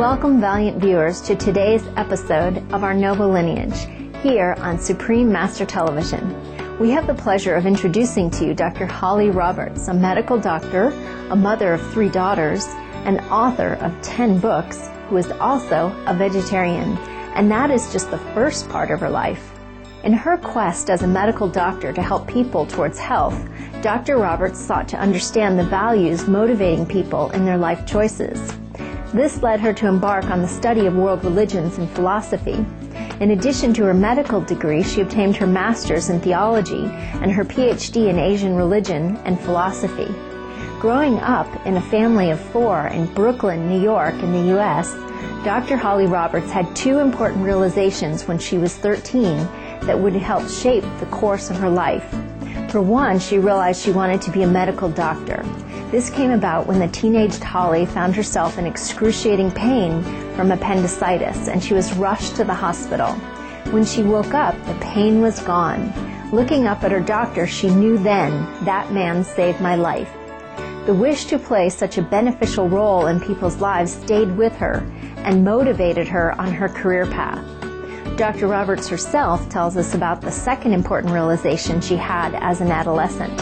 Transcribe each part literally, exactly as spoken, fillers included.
Welcome, valiant viewers, to today's episode of our Noble Lineage, here on Supreme Master Television. We have the pleasure of introducing to you Doctor Holly Roberts, a medical doctor, a mother of three daughters, an author of ten books, who is also a vegetarian, and that is just the first part of her life. In her quest as a medical doctor to help people towards health, Doctor Roberts sought to understand the values motivating people in their life choices. This led her to embark on the study of world religions and philosophy. In addition to her medical degree, she obtained her master's in theology and her P H D in Asian religion and philosophy. Growing up in a family of four in Brooklyn, New York, in the U S, Doctor Holly Roberts had two important realizations when she was thirteen that would help shape the course of her life. For one, she realized she wanted to be a medical doctor. This came about when the teenaged Holly found herself in excruciating pain from appendicitis, and she was rushed to the hospital. When she woke up, the pain was gone. Looking up at her doctor, she knew then, that man saved my life. The wish to play such a beneficial role in people's lives stayed with her and motivated her on her career path. Doctor Roberts herself tells us about the second important realization she had as an adolescent.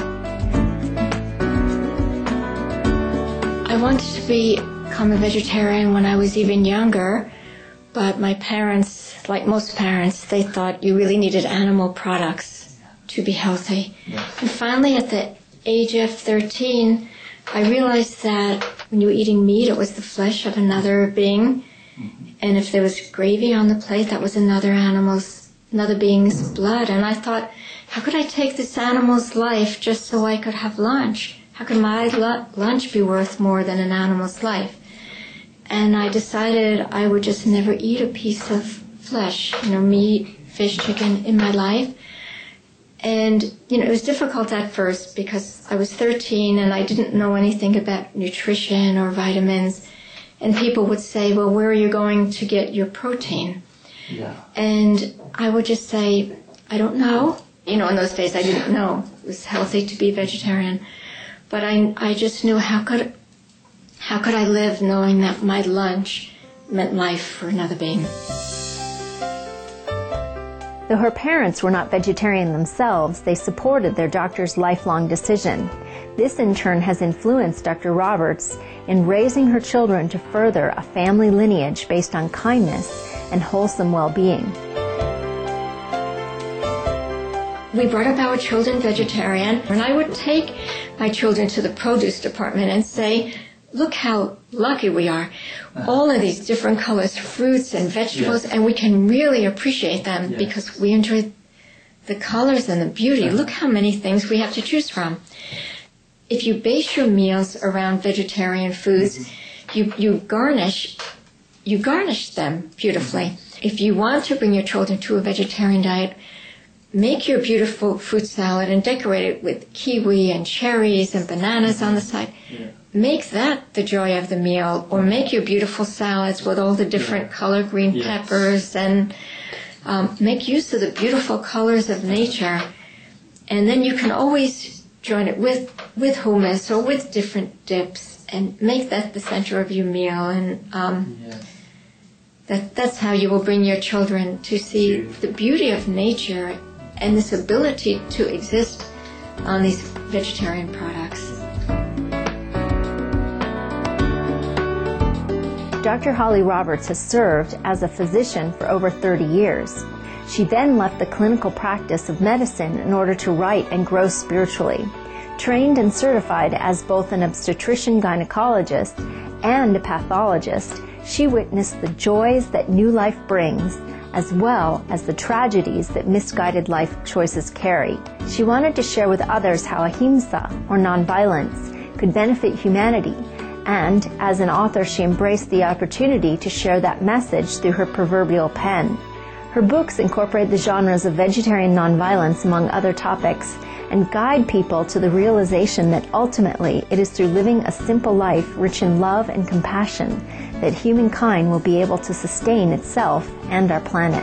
I wanted to become a vegetarian when I was even younger, but my parents, like most parents, they thought you really needed animal products to be healthy. And finally, at the age of thirteen, I realized that when you were eating meat, it was the flesh of another being. And if there was gravy on the plate, that was another animal's, another being's blood. And I thought, how could I take this animal's life just so I could have lunch? How could my lunch be worth more than an animal's life? And I decided I would just never eat a piece of flesh, you know, meat, fish, chicken in my life. And, you know, it was difficult at first because I was thirteen and I didn't know anything about nutrition or vitamins. And people would say, well, where are you going to get your protein? Yeah. And I would just say, I don't know. You know, in those days I didn't know it was healthy to be vegetarian. But I I just knew how could how could I live knowing that my lunch meant life for another being. Though her parents were not vegetarian themselves, they supported their doctor's lifelong decision. This in turn has influenced Doctor Roberts in raising her children to further a family lineage based on kindness and wholesome well-being. We brought up our children vegetarian, and I would take my children to the produce department and say, look how lucky we are. All of these different colors, fruits and vegetables, yes. And we can really appreciate them yes. Because we enjoy the colors and the beauty. Uh-huh. Look how many things we have to choose from. If you base your meals around vegetarian foods, mm-hmm. you, you garnish you garnish them beautifully. Mm-hmm. If you want to bring your children to a vegetarian diet, make your beautiful fruit salad and decorate it with kiwi and cherries and bananas on the side. Yeah. Make that the joy of the meal, or make your beautiful salads with all the different yeah. color green yes. peppers, and um, make use of the beautiful colors of nature. And then you can always join it with, with hummus or with different dips and make that the center of your meal. And um, yes. that that's how you will bring your children to see Beautiful. The beauty of nature and this ability to exist on these vegetarian products. Doctor Holly Roberts has served as a physician for over thirty years. She then left the clinical practice of medicine in order to write and grow spiritually. Trained and certified as both an obstetrician-gynecologist and a pathologist, she witnessed the joys that new life brings, as well as the tragedies that misguided life choices carry. She wanted to share with others how ahimsa, or nonviolence, could benefit humanity, and as an author she embraced the opportunity to share that message through her proverbial pen. Her books incorporate the genres of vegetarian nonviolence, among other topics, and guide people to the realization that ultimately it is through living a simple life rich in love and compassion that humankind will be able to sustain itself and our planet.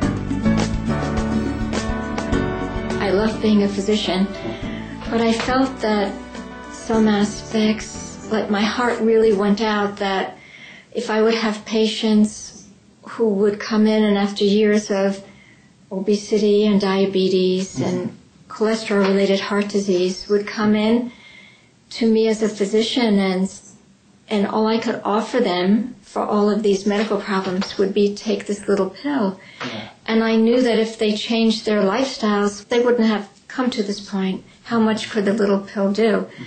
I love being a physician, but I felt that some aspects, like my heart really went out that if I would have patients who would come in and after years of obesity and diabetes mm-hmm. and cholesterol-related heart disease would come in to me as a physician, and and all I could offer them for all of these medical problems would be take this little pill. Yeah. And I knew that if they changed their lifestyles, they wouldn't have come to this point. How much could the little pill do? Mm-hmm.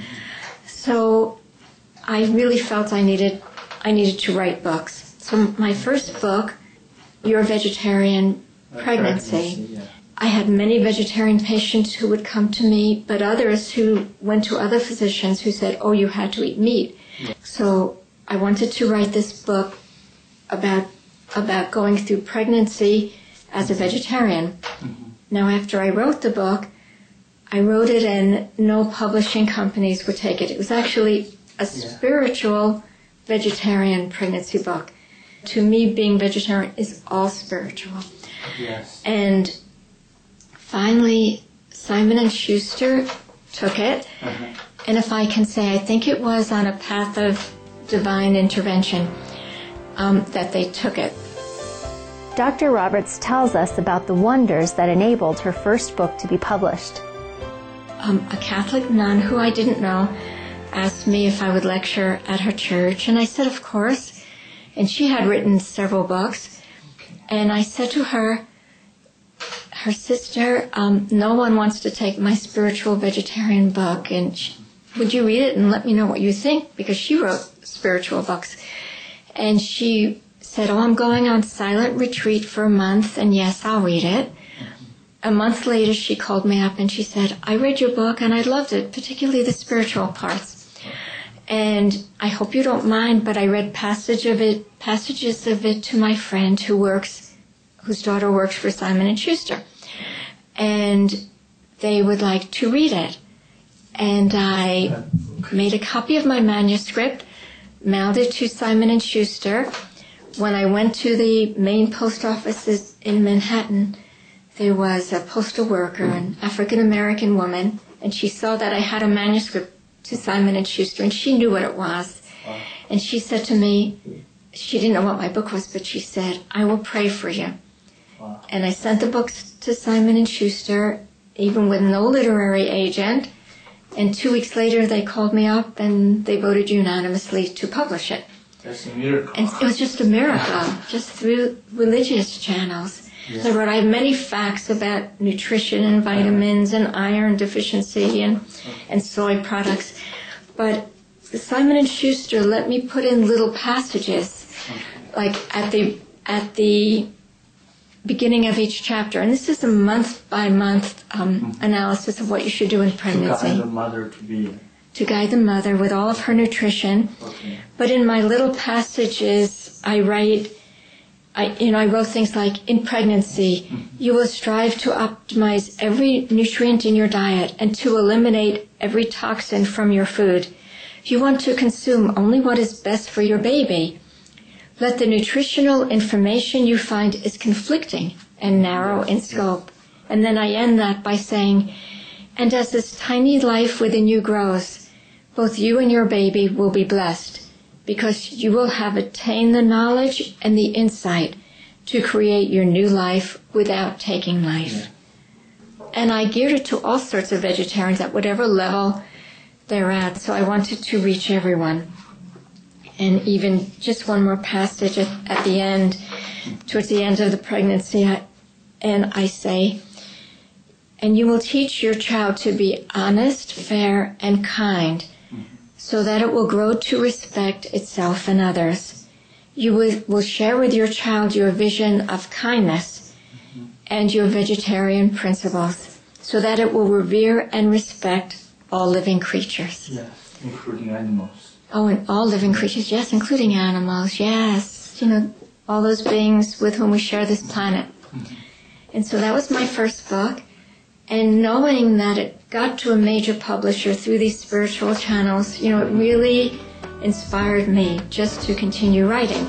So I really felt I needed I needed to write books. So my first book, Your Vegetarian Pregnancy, pregnancy yeah. I had many vegetarian patients who would come to me, but others who went to other physicians who said, oh, you had to eat meat. Yeah. So I wanted to write this book about about going through pregnancy as a vegetarian. Mm-hmm. Now, after I wrote the book, I wrote it and no publishing companies would take it. It was actually a yeah. spiritual vegetarian pregnancy book. To me, being vegetarian is all spiritual. Yes. And finally, Simon and Schuster took it. Uh-huh. And if I can say, I think it was on a path of divine intervention um, that they took it. Doctor Roberts tells us about the wonders that enabled her first book to be published. Um, a Catholic nun who I didn't know asked me if I would lecture at her church, and I said, of course. And she had written several books. And I said to her, her sister, um, no one wants to take my spiritual vegetarian book, and she, would you read it and let me know what you think? Because she wrote spiritual books. And she said, oh, I'm going on silent retreat for a month, and yes, I'll read it. A month later, she called me up and she said, I read your book and I loved it, particularly the spiritual parts. And I hope you don't mind, but I read passage of it, passages of it to my friend who works, whose daughter works for Simon and Schuster. And they would like to read it. And I made a copy of my manuscript, mailed it to Simon and Schuster. When I went to the main post offices in Manhattan, there was a postal worker, an African-American woman, and she saw that I had a manuscript to Simon and Schuster, and she knew what it was. Wow. And she said to me, she didn't know what my book was, but she said, I will pray for you. Wow. And I sent the books to Simon and Schuster, even with no literary agent, and two weeks later they called me up and they voted unanimously to publish it. That's a miracle. And it was just a miracle, just through religious channels. Yeah. So I wrote, I have many facts about nutrition and vitamins and iron deficiency and, and soy products. But Simon and Schuster let me put in little passages, like at the at the beginning of each chapter. And this is a month-by-month um, analysis of what you should do in pregnancy. To guide the mother to be... To guide the mother with all of her nutrition. Okay. But in my little passages, I write... I, you know, I wrote things like, in pregnancy, mm-hmm. you will strive to optimize every nutrient in your diet and to eliminate every toxin from your food. You want to consume only what is best for your baby. Let the nutritional information you find is conflicting and narrow in scope. And then I end that by saying, and as this tiny life within you grows, both you and your baby will be blessed, because you will have attained the knowledge and the insight to create your new life without taking life. Yeah. And I geared it to all sorts of vegetarians at whatever level they're at, so I wanted to reach everyone. And even just one more passage at, at the end, towards the end of the pregnancy, I, and I say, and you will teach your child to be honest, fair, and kind, so that it will grow to respect itself and others. You will, will share with your child your vision of kindness mm-hmm. and your vegetarian principles, so that it will revere and respect all living creatures. Yes, including animals. Oh, and all living creatures, yes, including animals, yes. You know, all those beings with whom we share this planet. Mm-hmm. And so that was my first book. And knowing that it got to a major publisher through these spiritual channels, you know, it really inspired me just to continue writing.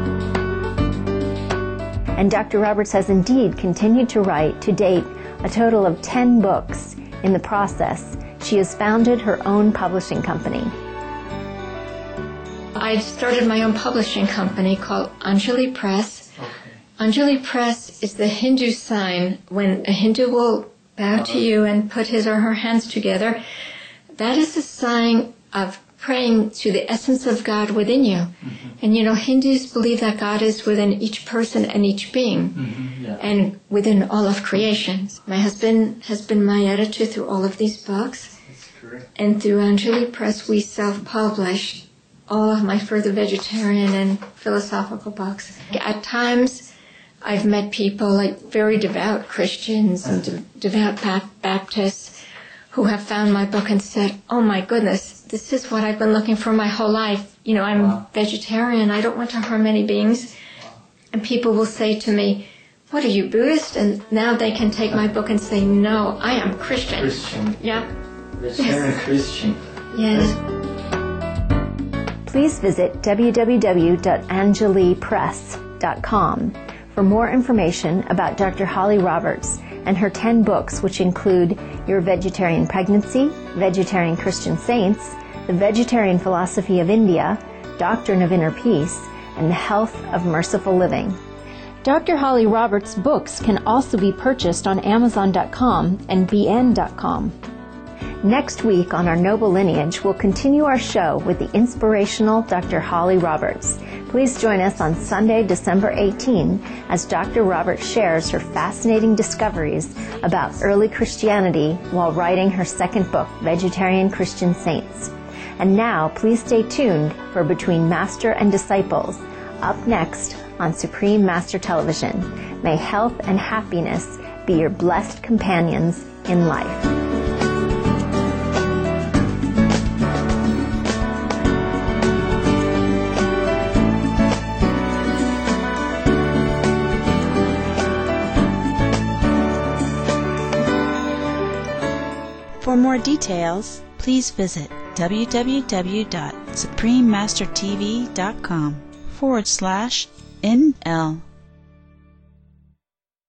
And Doctor Roberts has indeed continued to write, to date, a total of ten books. In the process, she has founded her own publishing company. I started my own publishing company called Anjali Press. Okay. Anjali Press is the Hindu sign. When a Hindu will bow to you and put his or her hands together, that is a sign of praying to the essence of God within you. Mm-hmm. And you know, Hindus believe that God is within each person and each being, Mm-hmm. Yeah. and within all of creation. My husband has been my editor through all of these books. That's correct. And through Anjali Press, we self-publish all of my further vegetarian and philosophical books. At times, I've met people like very devout Christians and de- devout ba- Baptists who have found my book and said, oh my goodness, this is what I've been looking for my whole life. You know, I'm Wow. vegetarian. I don't want to harm any beings. And people will say to me, what are you, Buddhist? And now they can take my book and say, no, I am Christian. Christian. Yep. Vegetarian Yes. Christian. Yes. Please visit w w w dot anjali press dot com for more information about Doctor Holly Roberts and her ten books, which include Your Vegetarian Pregnancy, Vegetarian Christian Saints, The Vegetarian Philosophy of India, Doctrine of Inner Peace, and The Health of Merciful Living. Doctor Holly Roberts' books can also be purchased on amazon dot com and b n dot com. Next week on Our Noble Lineage, we'll continue our show with the inspirational Doctor Holly Roberts. Please join us on Sunday, December eighteenth, as Doctor Roberts shares her fascinating discoveries about early Christianity while writing her second book, Vegetarian Christian Saints. And now, please stay tuned for Between Master and Disciples, up next on Supreme Master Television. May health and happiness be your blessed companions in life. For more details, please visit w w w dot supreme master t v dot com forward slash N L.